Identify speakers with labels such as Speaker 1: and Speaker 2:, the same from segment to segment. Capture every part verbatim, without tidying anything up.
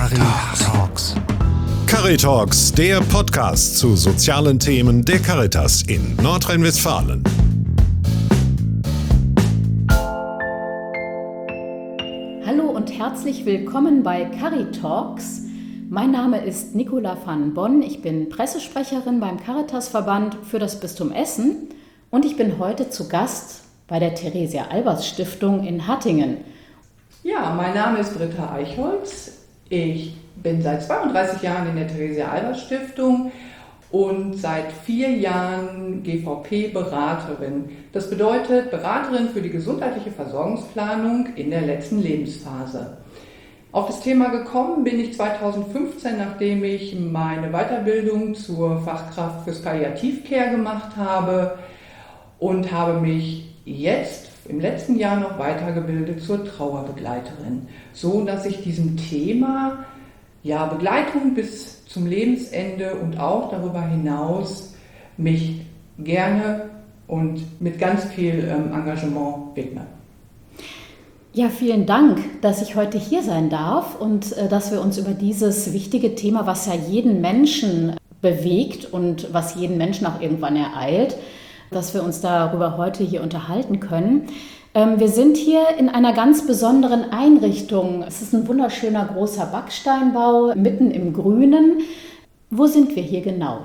Speaker 1: Caritalks. Caritalks, der Podcast zu sozialen Themen der Caritas in Nordrhein-Westfalen.
Speaker 2: Hallo und herzlich willkommen bei Caritalks. Mein Name ist Nicola van Bonn, ich bin Pressesprecherin beim Caritasverband für das Bistum Essen und ich bin heute zu Gast bei der Theresia-Albers-Stiftung in Hattingen.
Speaker 3: Ja, mein Name ist Britta Eichholz. Ich bin seit zweiunddreißig Jahren in der Theresia-Albers-Stiftung und seit vier Jahren G V P-Beraterin. Das bedeutet Beraterin für die gesundheitliche Versorgungsplanung in der letzten Lebensphase. Auf das Thema gekommen bin ich zweitausendfünfzehn, nachdem ich meine Weiterbildung zur Fachkraft fürs Palliativcare gemacht habe und habe mich jetzt im letzten Jahr noch weitergebildet zur Trauerbegleiterin, so dass ich diesem Thema ja, Begleitung bis zum Lebensende und auch darüber hinaus mich gerne und mit ganz viel ähm, Engagement widme.
Speaker 2: Ja, vielen Dank, dass ich heute hier sein darf und äh, dass wir uns über dieses wichtige Thema, was ja jeden Menschen bewegt und was jeden Menschen auch irgendwann ereilt, dass wir uns darüber heute hier unterhalten können. Ähm, wir sind hier in einer ganz besonderen Einrichtung. Es ist ein wunderschöner großer Backsteinbau mitten im Grünen. Wo sind wir hier genau?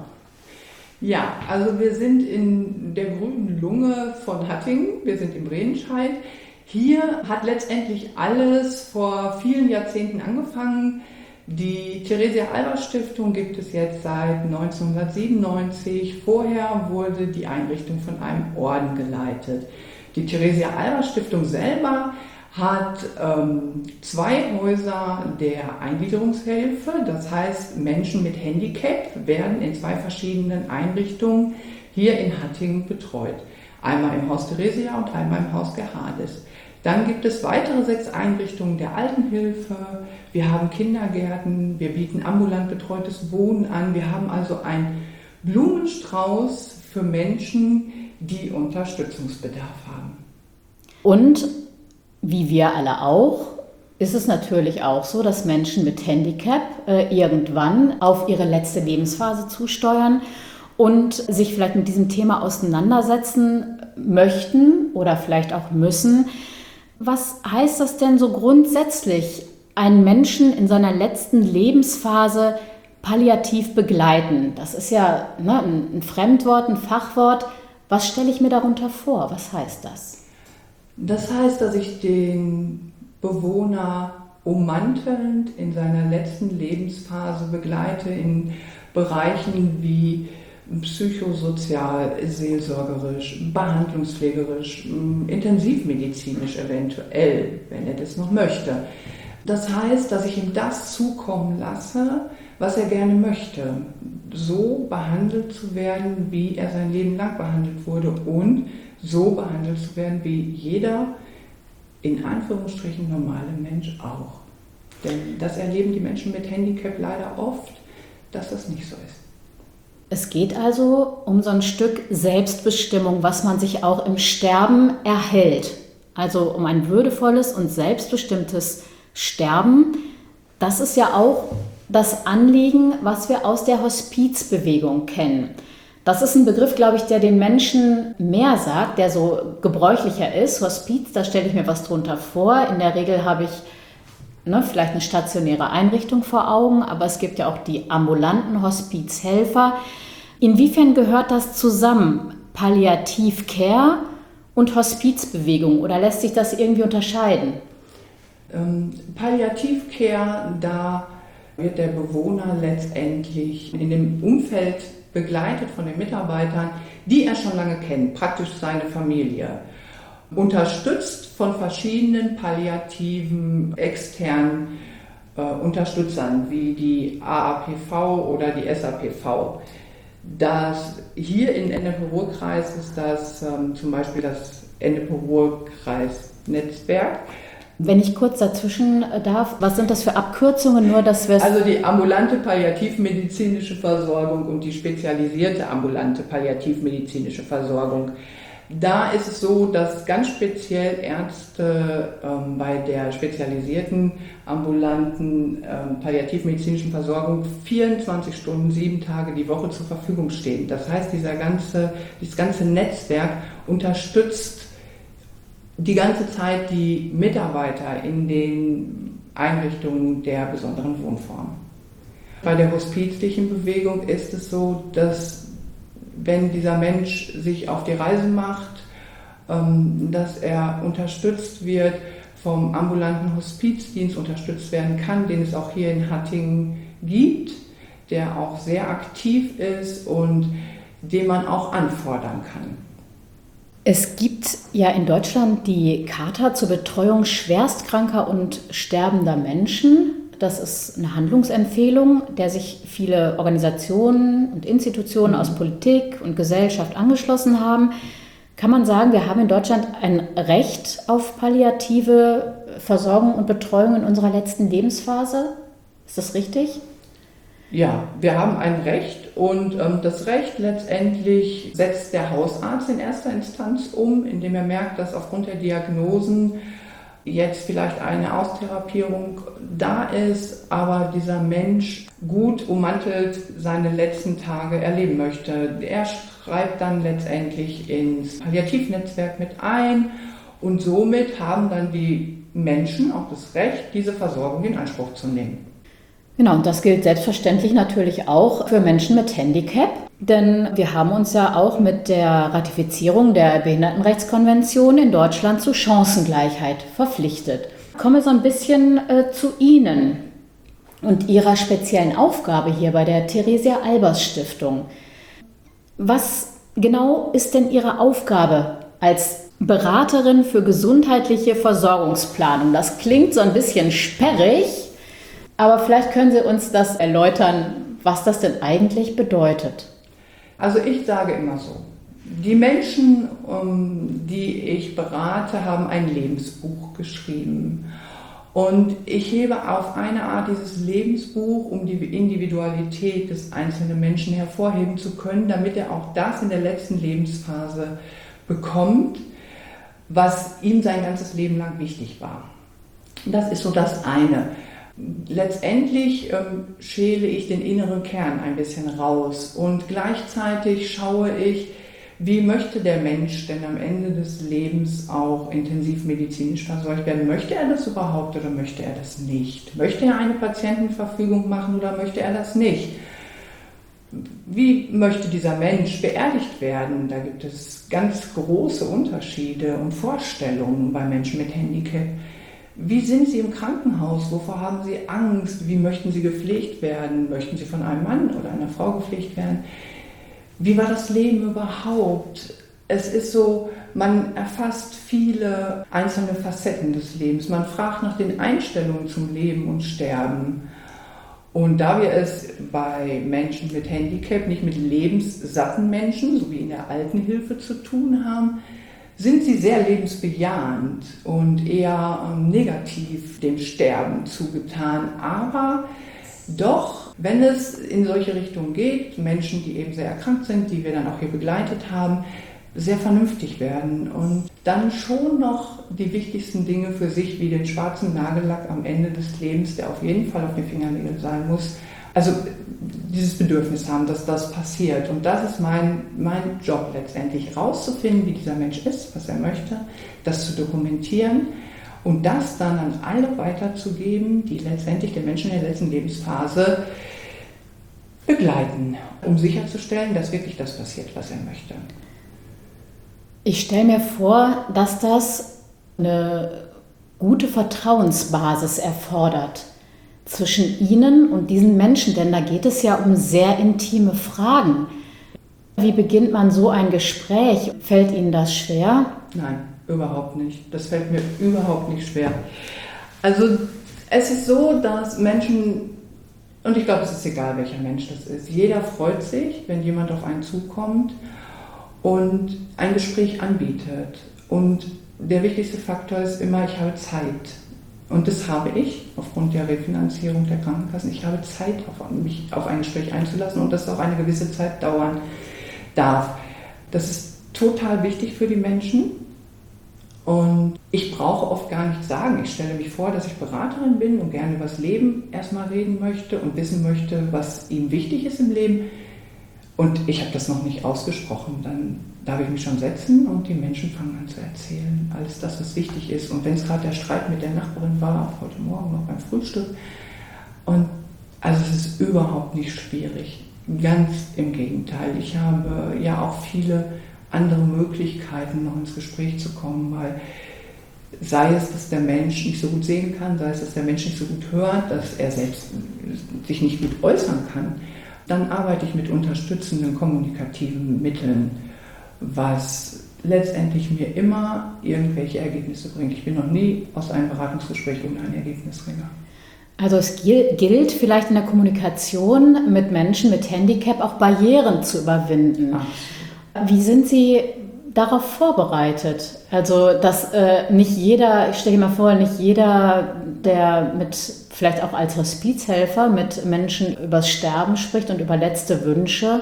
Speaker 3: Ja, also wir sind in der grünen Lunge von Hattingen. Wir sind im Bredenscheid. Hier hat letztendlich alles vor vielen Jahrzehnten angefangen. Die Theresia-Albers-Stiftung gibt es jetzt seit neunzehnhundertsiebenundneunzig. Vorher wurde die Einrichtung von einem Orden geleitet. Die Theresia-Albers-Stiftung selber hat ähm, zwei Häuser der Eingliederungshilfe. Das heißt, Menschen mit Handicap werden in zwei verschiedenen Einrichtungen hier in Hattingen betreut. Einmal im Haus Theresia und einmal im Haus Gerhardis. Dann gibt es weitere sechs Einrichtungen der Altenhilfe. Wir haben Kindergärten, wir bieten ambulant betreutes Wohnen an. Wir haben also einen Blumenstrauß für Menschen, die Unterstützungsbedarf haben.
Speaker 2: Und wie wir alle auch, ist es natürlich auch so, dass Menschen mit Handicap äh, irgendwann auf ihre letzte Lebensphase zusteuern und sich vielleicht mit diesem Thema auseinandersetzen möchten oder vielleicht auch müssen. Was heißt das denn so grundsätzlich, einen Menschen in seiner letzten Lebensphase palliativ begleiten? Das ist ja ne, ein Fremdwort, ein Fachwort. Was stelle ich mir darunter vor? Was heißt das?
Speaker 3: Das heißt, dass ich den Bewohner ummantelnd in seiner letzten Lebensphase begleite in Bereichen wie psychosozial, seelsorgerisch, behandlungspflegerisch, intensivmedizinisch eventuell, wenn er das noch möchte. Das heißt, dass ich ihm das zukommen lasse, was er gerne möchte, so behandelt zu werden, wie er sein Leben lang behandelt wurde und so behandelt zu werden, wie jeder in Anführungsstrichen normale Mensch auch. Denn das erleben die Menschen mit Handicap leider oft, dass das nicht so ist.
Speaker 2: Es geht also um so ein Stück Selbstbestimmung, was man sich auch im Sterben erhält. Also um ein würdevolles und selbstbestimmtes Sterben. Das ist ja auch das Anliegen, was wir aus der Hospizbewegung kennen. Das ist ein Begriff, glaube ich, der den Menschen mehr sagt, der so gebräuchlicher ist. Hospiz, da stelle ich mir was drunter vor. In der Regel habe ich ne, vielleicht eine stationäre Einrichtung vor Augen, aber es gibt ja auch die ambulanten Hospizhelfer. Inwiefern gehört das zusammen, Palliativcare und Hospizbewegung, oder lässt sich das irgendwie unterscheiden?
Speaker 3: Ähm, Palliativcare, da wird der Bewohner letztendlich in dem Umfeld begleitet von den Mitarbeitern, die er schon lange kennt, praktisch seine Familie. Unterstützt von verschiedenen palliativen, externen äh, Unterstützern, wie die A A P V oder die S A P V. Das hier in Ennepe-Ruhr-Kreis ist das ähm, zum Beispiel das Ennepe-Ruhr-Kreis-Netzwerk.
Speaker 2: Wenn ich kurz dazwischen darf, was sind das für Abkürzungen? Nur, dass wir
Speaker 3: Also die ambulante palliativmedizinische Versorgung und die spezialisierte ambulante palliativmedizinische Versorgung. Da ist es so, dass ganz speziell Ärzte ähm, bei der spezialisierten ambulanten ähm, palliativmedizinischen Versorgung vierundzwanzig Stunden, sieben Tage die Woche zur Verfügung stehen. Das heißt, dieser ganze, dieses ganze Netzwerk unterstützt die ganze Zeit die Mitarbeiter in den Einrichtungen der besonderen Wohnform. Bei der hospizlichen Bewegung ist es so, dass wenn dieser Mensch sich auf die Reise macht, dass er unterstützt wird vom ambulanten Hospizdienst, unterstützt werden kann, den es auch hier in Hattingen gibt, der auch sehr aktiv ist und den man auch anfordern kann.
Speaker 2: Es gibt ja in Deutschland die Charta zur Betreuung schwerstkranker und sterbender Menschen. Das ist eine Handlungsempfehlung, der sich viele Organisationen und Institutionen aus Politik und Gesellschaft angeschlossen haben. Kann man sagen, wir haben in Deutschland ein Recht auf palliative Versorgung und Betreuung in unserer letzten Lebensphase? Ist das richtig?
Speaker 3: Ja, wir haben ein Recht und ähm, das Recht letztendlich setzt der Hausarzt in erster Instanz um, indem er merkt, dass aufgrund der Diagnosen jetzt vielleicht eine Austherapierung da ist, aber dieser Mensch gut ummantelt seine letzten Tage erleben möchte. Er schreibt dann letztendlich ins Palliativnetzwerk mit ein und somit haben dann die Menschen auch das Recht, diese Versorgung in Anspruch zu nehmen.
Speaker 2: Genau, und das gilt selbstverständlich natürlich auch für Menschen mit Handicap, denn wir haben uns ja auch mit der Ratifizierung der Behindertenrechtskonvention in Deutschland zu Chancengleichheit verpflichtet. Kommen wir so ein bisschen äh, zu Ihnen und Ihrer speziellen Aufgabe hier bei der Theresia-Albers-Stiftung. Was genau ist denn Ihre Aufgabe als Beraterin für gesundheitliche Versorgungsplanung? Das klingt so ein bisschen sperrig. Aber vielleicht können Sie uns das erläutern, was das denn eigentlich bedeutet.
Speaker 3: Also ich sage immer so, die Menschen, die ich berate, haben ein Lebensbuch geschrieben. Und ich hebe auf eine Art dieses Lebensbuch, um die Individualität des einzelnen Menschen hervorheben zu können, damit er auch das in der letzten Lebensphase bekommt, was ihm sein ganzes Leben lang wichtig war. Das ist so das eine. Letztendlich ähm, schäle ich den inneren Kern ein bisschen raus und gleichzeitig schaue ich, wie möchte der Mensch denn am Ende des Lebens auch intensiv medizinisch versorgt werden? Möchte er das überhaupt oder möchte er das nicht? Möchte er eine Patientenverfügung machen oder möchte er das nicht? Wie möchte dieser Mensch beerdigt werden? Da gibt es ganz große Unterschiede und Vorstellungen bei Menschen mit Handicap. Wie sind Sie im Krankenhaus? Wovor haben Sie Angst? Wie möchten Sie gepflegt werden? Möchten Sie von einem Mann oder einer Frau gepflegt werden? Wie war das Leben überhaupt? Es ist so, man erfasst viele einzelne Facetten des Lebens. Man fragt nach den Einstellungen zum Leben und Sterben. Und da wir es bei Menschen mit Handicap nicht mit lebenssatten Menschen, so wie in der Altenhilfe, zu tun haben, sind sie sehr lebensbejahend und eher ähm, negativ dem Sterben zugetan. Aber doch, wenn es in solche Richtungen geht, Menschen, die eben sehr erkrankt sind, die wir dann auch hier begleitet haben, sehr vernünftig werden und dann schon noch die wichtigsten Dinge für sich, wie den schwarzen Nagellack am Ende des Lebens, der auf jeden Fall auf den Fingernägeln sein muss, also dieses Bedürfnis haben, dass das passiert. Und das ist mein, mein Job letztendlich, rauszufinden, wie dieser Mensch ist, was er möchte, das zu dokumentieren und das dann an alle weiterzugeben, die letztendlich den Menschen in der letzten Lebensphase begleiten, um sicherzustellen, dass wirklich das passiert, was er möchte.
Speaker 2: Ich stelle mir vor, dass das eine gute Vertrauensbasis erfordert zwischen Ihnen und diesen Menschen, denn da geht es ja um sehr intime Fragen. Wie beginnt man so ein Gespräch? Fällt Ihnen das schwer?
Speaker 3: Nein, überhaupt nicht. Das fällt mir überhaupt nicht schwer. Also es ist so, dass Menschen, und ich glaube, es ist egal, welcher Mensch das ist, jeder freut sich, wenn jemand auf einen zukommt und ein Gespräch anbietet. Und der wichtigste Faktor ist immer, ich habe Zeit. Und das habe ich aufgrund der Refinanzierung der Krankenkassen. Ich habe Zeit, auf, mich auf ein Gespräch einzulassen und das auch eine gewisse Zeit dauern darf. Das ist total wichtig für die Menschen. Und ich brauche oft gar nichts sagen. Ich stelle mich vor, dass ich Beraterin bin und gerne über das Leben erstmal reden möchte und wissen möchte, was ihnen wichtig ist im Leben. Und ich habe das noch nicht ausgesprochen. Dann darf ich mich schon setzen und die Menschen fangen an zu erzählen. Alles das, was wichtig ist. Und wenn es gerade der Streit mit der Nachbarin war, heute Morgen noch beim Frühstück. Und also es ist überhaupt nicht schwierig. Ganz im Gegenteil. Ich habe ja auch viele andere Möglichkeiten, noch ins Gespräch zu kommen, weil sei es, dass der Mensch nicht so gut sehen kann, sei es, dass der Mensch nicht so gut hört, dass er selbst sich nicht gut äußern kann, dann arbeite ich mit unterstützenden kommunikativen Mitteln, was letztendlich mir immer irgendwelche Ergebnisse bringt. Ich bin noch nie aus einem Beratungsgespräch ohne ein Ergebnis gegangen.
Speaker 2: Also es gilt vielleicht in der Kommunikation mit Menschen mit Handicap auch Barrieren zu überwinden. Ach. Wie sind Sie darauf vorbereitet? Also dass äh, nicht jeder, ich stelle mir vor, nicht jeder, der mit vielleicht auch als Hospizhelfer mit Menschen übers Sterben spricht und über letzte Wünsche,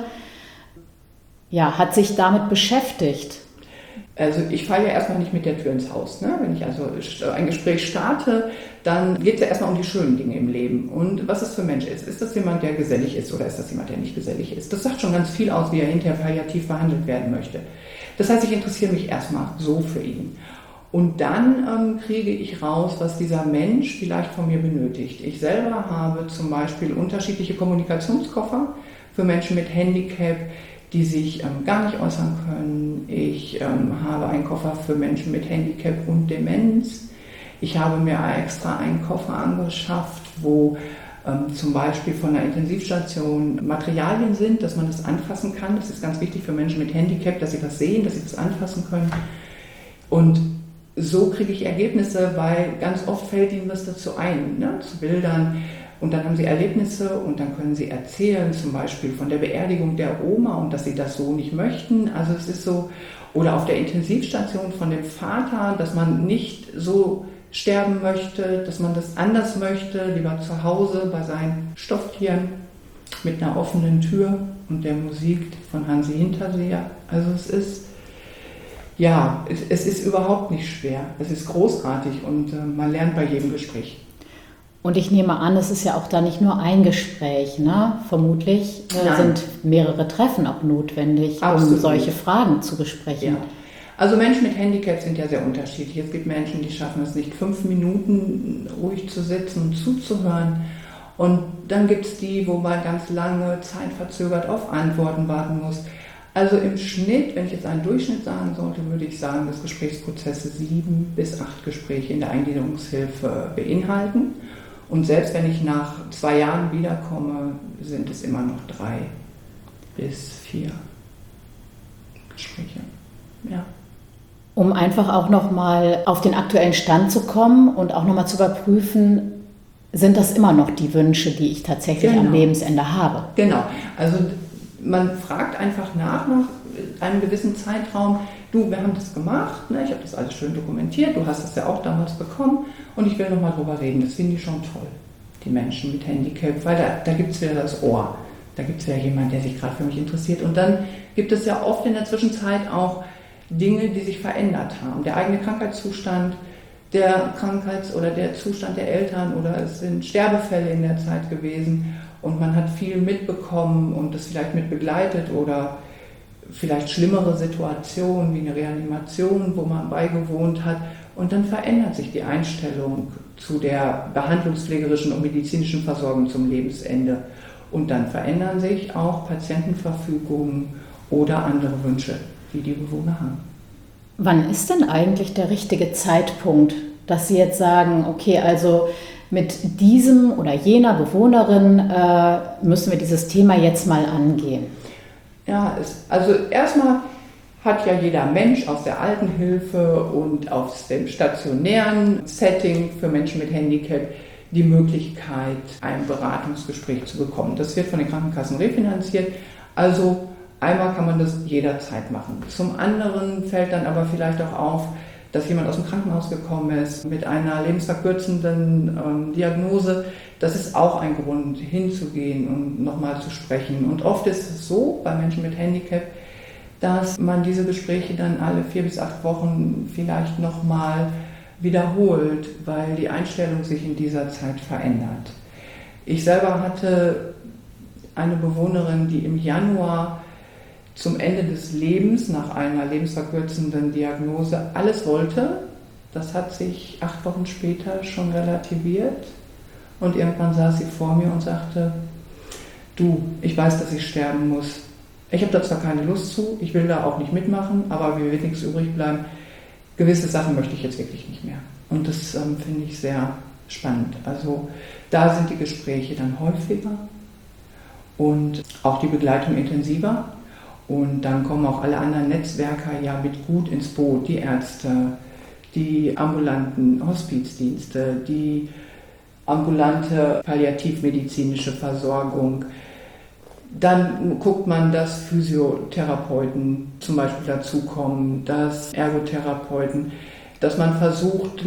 Speaker 2: ja, hat sich damit beschäftigt.
Speaker 3: Also ich falle ja erstmal nicht mit der Tür ins Haus. Ne? Wenn ich also ein Gespräch starte, dann geht es ja erstmal um die schönen Dinge im Leben. Und was es für ein Mensch ist. Ist das jemand, der gesellig ist oder ist das jemand, der nicht gesellig ist? Das sagt schon ganz viel aus, wie er hinterher palliativ behandelt werden möchte. Das heißt, ich interessiere mich erstmal so für ihn. Und dann ähm, kriege ich raus, was dieser Mensch vielleicht von mir benötigt. Ich selber habe zum Beispiel unterschiedliche Kommunikationskoffer für Menschen mit Handicap, die sich ähm, gar nicht äußern können. Ich ähm, habe einen Koffer für Menschen mit Handicap und Demenz. Ich habe mir extra einen Koffer angeschafft, wo ähm, zum Beispiel von der Intensivstation Materialien sind, dass man das anfassen kann. Das ist ganz wichtig für Menschen mit Handicap, dass sie das sehen, dass sie das anfassen können. Und so kriege ich Ergebnisse, weil ganz oft fällt ihnen was dazu ein, ne, zu Bildern. Und dann haben sie Erlebnisse und dann können sie erzählen, zum Beispiel von der Beerdigung der Oma und dass sie das so nicht möchten. Also es ist so, oder auf der Intensivstation von dem Vater, dass man nicht so sterben möchte, dass man das anders möchte, lieber zu Hause bei seinen Stofftieren mit einer offenen Tür und der Musik von Hansi Hinterseher. Also es ist, ja, es, es ist überhaupt nicht schwer. Es ist großartig und äh, man lernt bei jedem Gespräch.
Speaker 2: Und ich nehme an, es ist ja auch da nicht nur ein Gespräch, ne? Vermutlich äh, sind mehrere Treffen auch notwendig,
Speaker 3: Absolut.
Speaker 2: Um solche Fragen zu besprechen.
Speaker 3: Ja. Also Menschen mit Handicap sind ja sehr unterschiedlich. Es gibt Menschen, die schaffen es nicht, fünf Minuten ruhig zu sitzen und zuzuhören. Und dann gibt es die, wo man ganz lange zeitverzögert auf Antworten warten muss. Also im Schnitt, wenn ich jetzt einen Durchschnitt sagen sollte, würde ich sagen, dass Gesprächsprozesse sieben bis acht Gespräche in der Eingliederungshilfe beinhalten. Und selbst wenn ich nach zwei Jahren wiederkomme, sind es immer noch drei bis vier Gespräche. Ja.
Speaker 2: Um einfach auch nochmal auf den aktuellen Stand zu kommen und auch nochmal zu überprüfen, sind das immer noch die Wünsche, die ich tatsächlich genau. am Lebensende habe?
Speaker 3: Genau. Also man fragt einfach nach, nach einem gewissen Zeitraum, du, wir haben das gemacht, ne? Ich habe das alles schön dokumentiert, du hast es ja auch damals bekommen und ich will nochmal drüber reden. Das finde ich schon toll, die Menschen mit Handicap, weil da, da gibt es wieder das Ohr, da gibt es ja jemanden, der sich gerade für mich interessiert. Und dann gibt es ja oft in der Zwischenzeit auch Dinge, die sich verändert haben. Der eigene Krankheitszustand, der Krankheits- oder der Zustand der Eltern oder es sind Sterbefälle in der Zeit gewesen und man hat viel mitbekommen und das vielleicht mit begleitet oder vielleicht schlimmere Situationen wie eine Reanimation, wo man beigewohnt hat. Und dann verändert sich die Einstellung zu der behandlungspflegerischen und medizinischen Versorgung zum Lebensende. Und dann verändern sich auch Patientenverfügungen oder andere Wünsche, die die Bewohner haben.
Speaker 2: Wann ist denn eigentlich der richtige Zeitpunkt, dass Sie jetzt sagen, okay, also mit diesem oder jener Bewohnerin äh, müssen wir dieses Thema jetzt mal angehen?
Speaker 3: Ja, es, also erstmal hat ja jeder Mensch aus der Altenhilfe und aus dem stationären Setting für Menschen mit Handicap die Möglichkeit, ein Beratungsgespräch zu bekommen. Das wird von den Krankenkassen refinanziert, also einmal kann man das jederzeit machen. Zum anderen fällt dann aber vielleicht auch auf, dass jemand aus dem Krankenhaus gekommen ist mit einer lebensverkürzenden ähm, Diagnose. Das ist auch ein Grund, hinzugehen und nochmal zu sprechen. Und oft ist es so, bei Menschen mit Handicap, dass man diese Gespräche dann alle vier bis acht Wochen vielleicht nochmal wiederholt, weil die Einstellung sich in dieser Zeit verändert. Ich selber hatte eine Bewohnerin, die im Januar zum Ende des Lebens nach einer lebensverkürzenden Diagnose alles wollte. Das hat sich acht Wochen später schon relativiert und irgendwann saß sie vor mir und sagte, du, ich weiß, dass ich sterben muss. Ich habe da zwar keine Lust zu, ich will da auch nicht mitmachen, aber mir wird nichts übrig bleiben. Gewisse Sachen möchte ich jetzt wirklich nicht mehr. Und das ähm, finde ich sehr spannend. Also da sind die Gespräche dann häufiger und auch die Begleitung intensiver. Und dann kommen auch alle anderen Netzwerker ja mit gut ins Boot, die Ärzte, die ambulanten Hospizdienste, die ambulante palliativmedizinische Versorgung. Dann guckt man, dass Physiotherapeuten zum Beispiel dazukommen, dass Ergotherapeuten, dass man versucht,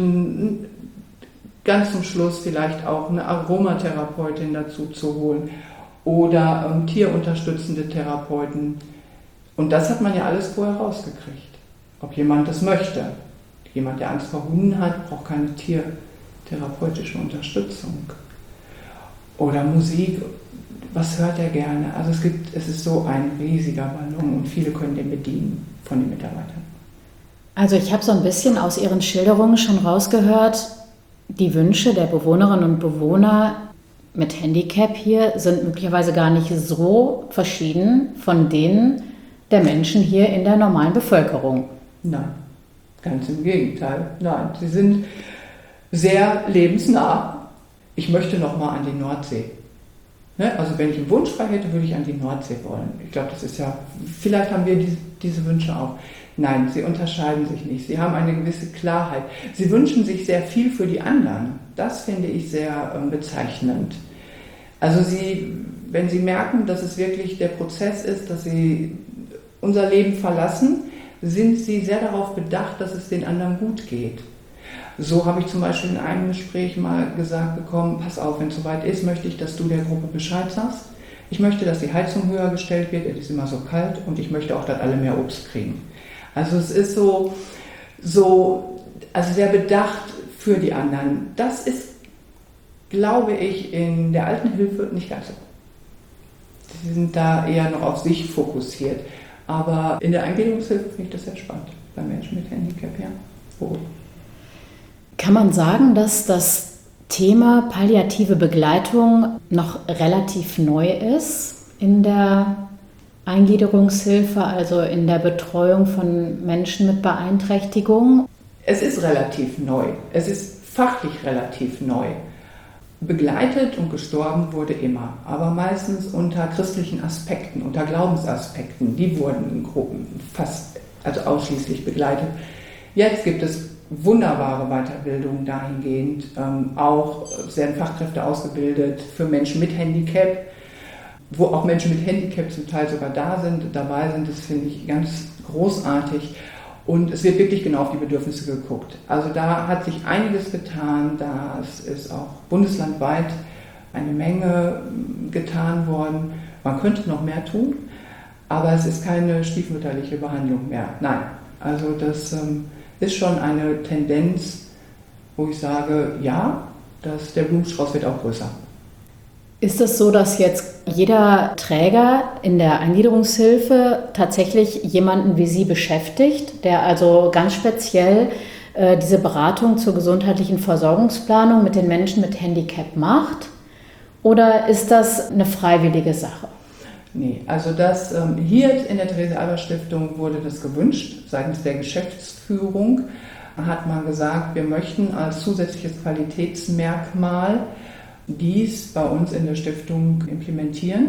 Speaker 3: ganz zum Schluss vielleicht auch eine Aromatherapeutin dazu zu holen oder ähm, tierunterstützende Therapeuten. Und das hat man ja alles vorher rausgekriegt, ob jemand das möchte. Jemand, der Angst vor Hunden hat, braucht keine tiertherapeutische Unterstützung. Oder Musik, was hört er gerne? Also es gibt, es ist so ein riesiger Ballon und viele können den bedienen von den Mitarbeitern.
Speaker 2: Also ich habe so ein bisschen aus Ihren Schilderungen schon rausgehört, die Wünsche der Bewohnerinnen und Bewohner mit Handicap hier sind möglicherweise gar nicht so verschieden von denen der Menschen hier in der normalen Bevölkerung.
Speaker 3: Nein, ganz im Gegenteil. Nein, sie sind sehr lebensnah. Ich möchte noch mal an die Nordsee. Ne? Also wenn ich einen Wunsch frei hätte, würde ich an die Nordsee wollen. Ich glaube, das ist ja, vielleicht haben wir diese, diese Wünsche auch. Nein, sie unterscheiden sich nicht. Sie haben eine gewisse Klarheit. Sie wünschen sich sehr viel für die anderen. Das finde ich sehr ähm, bezeichnend. Also sie, wenn sie merken, dass es wirklich der Prozess ist, dass sie unser Leben verlassen, sind sie sehr darauf bedacht, dass es den anderen gut geht. So habe ich zum Beispiel in einem Gespräch mal gesagt bekommen, pass auf, wenn es soweit ist, möchte ich, dass du der Gruppe Bescheid sagst. Ich möchte, dass die Heizung höher gestellt wird, es ist immer so kalt und ich möchte auch, dass alle mehr Obst kriegen. Also es ist so, so also sehr bedacht für die anderen. Das ist, glaube ich, in der Altenhilfe nicht ganz so. Sie sind da eher noch auf sich fokussiert. Aber in der Eingliederungshilfe finde ich das sehr spannend, bei Menschen mit Handicap, ja. Oh.
Speaker 2: Kann man sagen, dass das Thema palliative Begleitung noch relativ neu ist in der Eingliederungshilfe, also in der Betreuung von Menschen mit Beeinträchtigung?
Speaker 3: Es ist relativ neu. Es ist fachlich relativ neu. Begleitet und gestorben wurde immer, aber meistens unter christlichen Aspekten, unter Glaubensaspekten. Die wurden in Gruppen fast, also ausschließlich begleitet. Jetzt gibt es wunderbare Weiterbildung dahingehend. Ähm, auch werden Fachkräfte ausgebildet für Menschen mit Handicap, wo auch Menschen mit Handicap zum Teil sogar da sind, dabei sind. Das finde ich ganz großartig. Und es wird wirklich genau auf die Bedürfnisse geguckt. Also da hat sich einiges getan, da ist auch bundeslandweit eine Menge getan worden. Man könnte noch mehr tun, aber es ist keine stiefmütterliche Behandlung mehr. Nein, also das ähm, ist schon eine Tendenz, wo ich sage, ja, dass der Blumenstrauß wird auch größer.
Speaker 2: Ist es so, dass jetzt jeder Träger in der Eingliederungshilfe tatsächlich jemanden wie Sie beschäftigt, der also ganz speziell äh, diese Beratung zur gesundheitlichen Versorgungsplanung mit den Menschen mit Handicap macht? Oder ist das eine freiwillige Sache?
Speaker 3: Nee, also das, ähm, hier in der Therese-Albers-Stiftung wurde das gewünscht. Seitens der Geschäftsführung hat man gesagt, wir möchten als zusätzliches Qualitätsmerkmal dies bei uns in der Stiftung implementieren.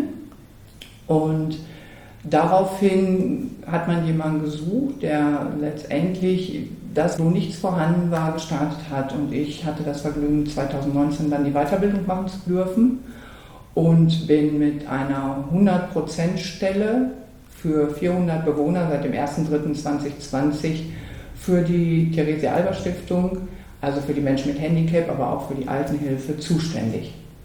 Speaker 3: Und daraufhin hat man jemanden gesucht, der letztendlich das, wo nichts vorhanden war, gestartet hat. Und ich hatte das Vergnügen, zwanzig neunzehn dann die Weiterbildung machen zu dürfen und bin mit einer hundert Prozent Stelle für vierhundert Bewohner seit dem erster dritter zweitausendzwanzig für die Therese-Albers-Stiftung, also für die Menschen mit Handicap, aber auch für die Altenhilfe zuständig.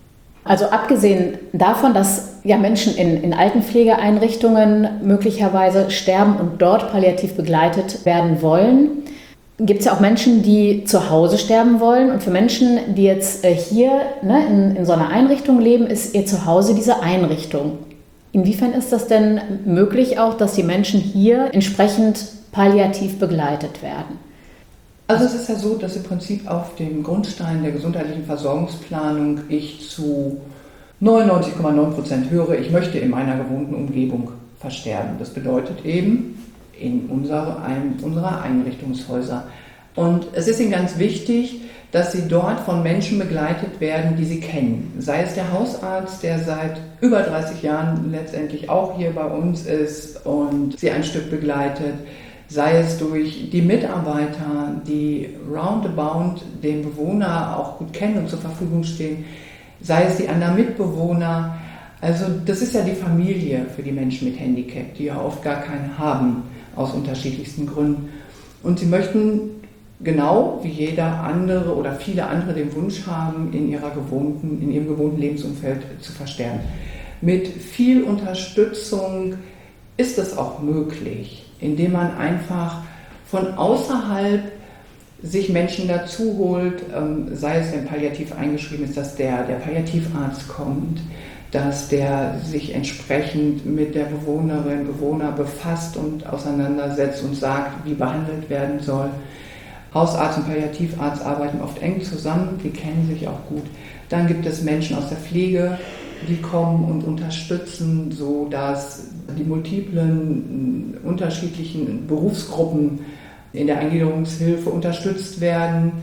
Speaker 2: Also abgesehen davon, dass ja Menschen in, in Altenpflegeeinrichtungen möglicherweise sterben und dort palliativ begleitet werden wollen, gibt es ja auch Menschen, die zu Hause sterben wollen. Und für Menschen, die jetzt äh, hier ne, in, in so einer Einrichtung leben, ist ihr Zuhause diese Einrichtung. Inwiefern ist das denn möglich auch, dass die Menschen hier entsprechend palliativ begleitet werden?
Speaker 3: Also es ist ja so, dass im Prinzip auf dem Grundstein der gesundheitlichen Versorgungsplanung ich zu neunundneunzig Komma neun Prozent höre, ich möchte in meiner gewohnten Umgebung versterben. Das bedeutet eben in unsere, ein, unserer Einrichtungshäuser. Und es ist ihnen ganz wichtig, dass sie dort von Menschen begleitet werden, die sie kennen. Sei es der Hausarzt, der seit über dreißig Jahren letztendlich auch hier bei uns ist und sie ein Stück begleitet. Sei es durch die Mitarbeiter, die roundabout den Bewohner auch gut kennen und zur Verfügung stehen. Sei es die anderen Mitbewohner. Also das ist ja die Familie für die Menschen mit Handicap, die ja oft gar keinen haben, aus unterschiedlichsten Gründen. Und sie möchten genau wie jeder andere oder viele andere den Wunsch haben, in, ihrer gewohnten, in ihrem gewohnten Lebensumfeld zu versterben. Mit viel Unterstützung ist es auch möglich, indem man einfach von außerhalb sich Menschen dazu holt, sei es, wenn palliativ eingeschrieben ist, dass der, der Palliativarzt kommt, dass der sich entsprechend mit der Bewohnerin, Bewohner befasst und auseinandersetzt und sagt, wie behandelt werden soll. Hausarzt und Palliativarzt arbeiten oft eng zusammen, die kennen sich auch gut. Dann gibt es Menschen aus der Pflege, die kommen und unterstützen, sodass die multiplen, unterschiedlichen Berufsgruppen in der Eingliederungshilfe unterstützt werden.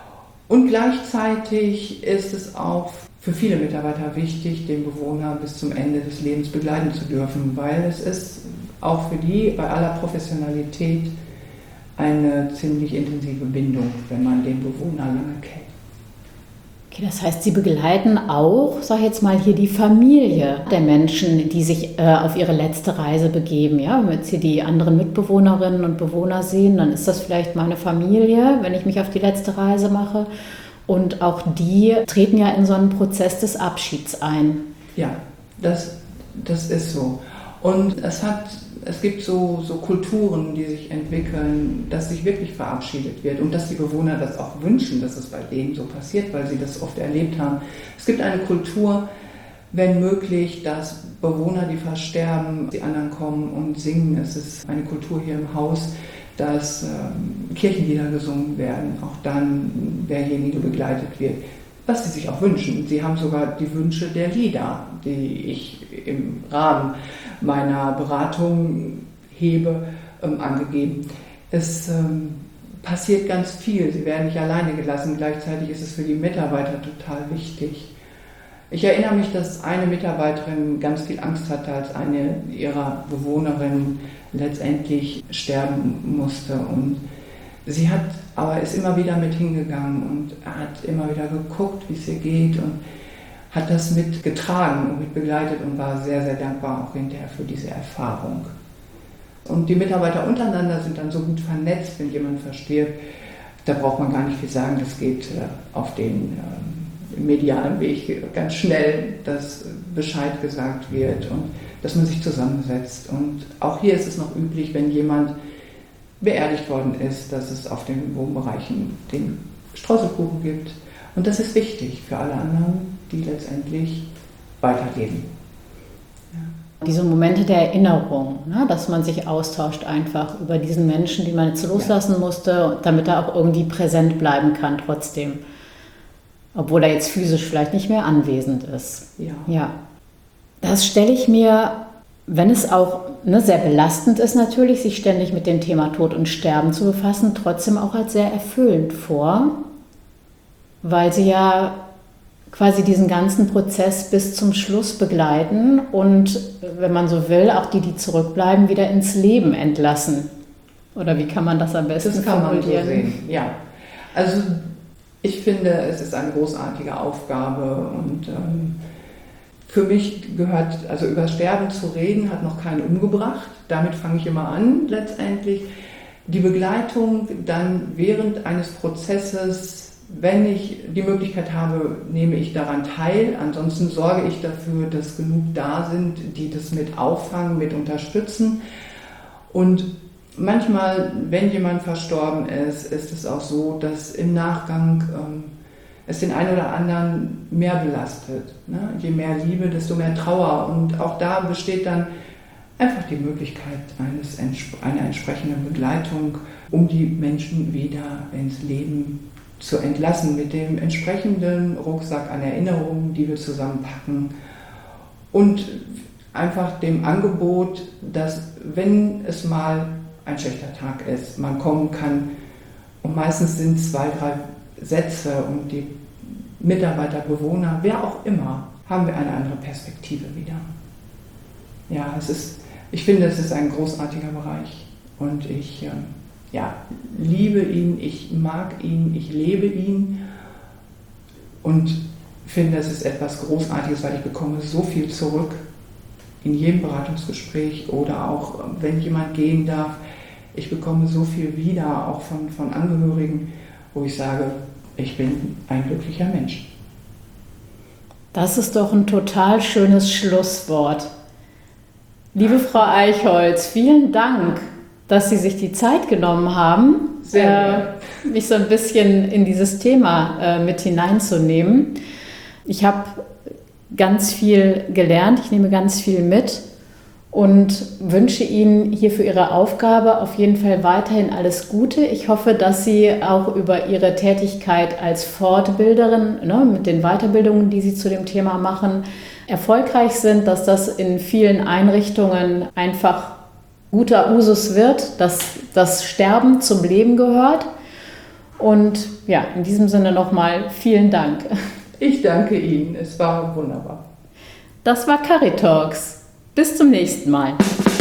Speaker 3: Und gleichzeitig ist es auch für viele Mitarbeiter wichtig, den Bewohner bis zum Ende des Lebens begleiten zu dürfen, weil es ist auch für die bei aller Professionalität eine ziemlich intensive Bindung, wenn man den Bewohner lange kennt.
Speaker 2: Okay, das heißt, Sie begleiten auch, sag ich jetzt mal, hier die Familie der Menschen, die sich äh, auf ihre letzte Reise begeben. Ja? Wenn wir jetzt hier die anderen Mitbewohnerinnen und Bewohner sehen, dann ist das vielleicht meine Familie, wenn ich mich auf die letzte Reise mache. Und auch die treten ja in so einen Prozess des Abschieds ein.
Speaker 3: Ja, das, das ist so. Und es hat, es gibt so, so Kulturen, die sich entwickeln, dass sich wirklich verabschiedet wird und dass die Bewohner das auch wünschen, dass es bei denen so passiert, weil sie das oft erlebt haben. Es gibt eine Kultur, wenn möglich, dass Bewohner, die versterben, die anderen kommen und singen. Es ist eine Kultur hier im Haus, dass ähm, Kirchenlieder gesungen werden, auch dann derjenige begleitet wird, was sie sich auch wünschen. Sie haben sogar die Wünsche der Lieder, die ich im Rahmen meiner Beratung hebe, ähm, angegeben. Es ähm, passiert ganz viel, sie werden nicht alleine gelassen, gleichzeitig ist es für die Mitarbeiter total wichtig. Ich erinnere mich, dass eine Mitarbeiterin ganz viel Angst hatte, als eine ihrer Bewohnerinnen letztendlich sterben musste. Und sie hat aber ist immer wieder mit hingegangen und hat immer wieder geguckt, wie es ihr geht und hat das mitgetragen und mit begleitet und war sehr, sehr dankbar auch hinterher für diese Erfahrung. Und die Mitarbeiter untereinander sind dann so gut vernetzt, wenn jemand verstirbt, da braucht man gar nicht viel sagen, das geht auf den medialen Weg ganz schnell, dass Bescheid gesagt wird und dass man sich zusammensetzt. Und auch hier ist es noch üblich, wenn jemand beerdigt worden ist, dass es auf den Wohnbereichen den Streuselkuchen gibt. Und das ist wichtig für alle anderen, die letztendlich weiterleben. Ja.
Speaker 2: Diese Momente der Erinnerung, ne, dass man sich austauscht einfach über diesen Menschen, den man jetzt loslassen ja. musste, damit er auch irgendwie präsent bleiben kann trotzdem. Obwohl er jetzt physisch vielleicht nicht mehr anwesend ist.
Speaker 3: Ja.
Speaker 2: Ja. Das stelle ich mir, wenn es auch ne, sehr belastend ist natürlich, sich ständig mit dem Thema Tod und Sterben zu befassen, trotzdem auch als sehr erfüllend vor, weil sie ja quasi diesen ganzen Prozess bis zum Schluss begleiten und, wenn man so will, auch die, die zurückbleiben, wieder ins Leben entlassen. Oder wie kann man das am besten
Speaker 3: das kann
Speaker 2: formulieren?
Speaker 3: Man so sehen, ja. Also ich finde, es ist eine großartige Aufgabe und ähm, für mich gehört, also über Sterben zu reden, hat noch keinen umgebracht. Damit fange ich immer an, letztendlich. Die Begleitung dann während eines Prozesses Wenn ich die Möglichkeit habe, nehme ich daran teil. Ansonsten sorge ich dafür, dass genug da sind, die das mit auffangen, mit unterstützen. Und manchmal, wenn jemand verstorben ist, ist es auch so, dass im Nachgang ähm, es den einen oder anderen mehr belastet. Ne? Je mehr Liebe, desto mehr Trauer. Und auch da besteht dann einfach die Möglichkeit eines, einer entsprechenden Begleitung, um die Menschen wieder ins Leben zu entlassen, mit dem entsprechenden Rucksack an Erinnerungen, die wir zusammenpacken, und einfach dem Angebot, dass, wenn es mal ein schlechter Tag ist, man kommen kann, und meistens sind zwei, drei Sätze und die Mitarbeiter, Bewohner, wer auch immer, haben wir eine andere Perspektive wieder. Ja, es ist, ich finde, es ist ein großartiger Bereich und ich ähm, ja, liebe ihn, ich mag ihn, ich lebe ihn und finde, es ist etwas Großartiges, weil ich bekomme so viel zurück in jedem Beratungsgespräch oder auch, wenn jemand gehen darf. Ich bekomme so viel wieder, auch von, von Angehörigen, wo ich sage, ich bin ein glücklicher Mensch.
Speaker 2: Das ist doch ein total schönes Schlusswort. Liebe Frau Eichholz, vielen Dank, dass Sie sich die Zeit genommen haben,
Speaker 3: Sehr
Speaker 2: äh, mich so ein bisschen in dieses Thema äh, mit hineinzunehmen. Ich habe ganz viel gelernt, ich nehme ganz viel mit und wünsche Ihnen hier für Ihre Aufgabe auf jeden Fall weiterhin alles Gute. Ich hoffe, dass Sie auch über Ihre Tätigkeit als Fortbilderin, ne, mit den Weiterbildungen, die Sie zu dem Thema machen, erfolgreich sind, dass das in vielen Einrichtungen einfach guter Usus wird, dass das Sterben zum Leben gehört. Und ja, in diesem Sinne nochmal vielen Dank.
Speaker 3: Ich danke Ihnen, es war wunderbar.
Speaker 2: Das war Caritalks. Bis zum nächsten Mal.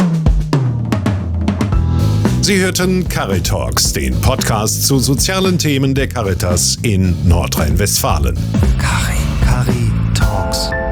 Speaker 1: Sie hörten Caritalks, den Podcast zu sozialen Themen der Caritas in Nordrhein-Westfalen.
Speaker 4: Cari, Cari Talks.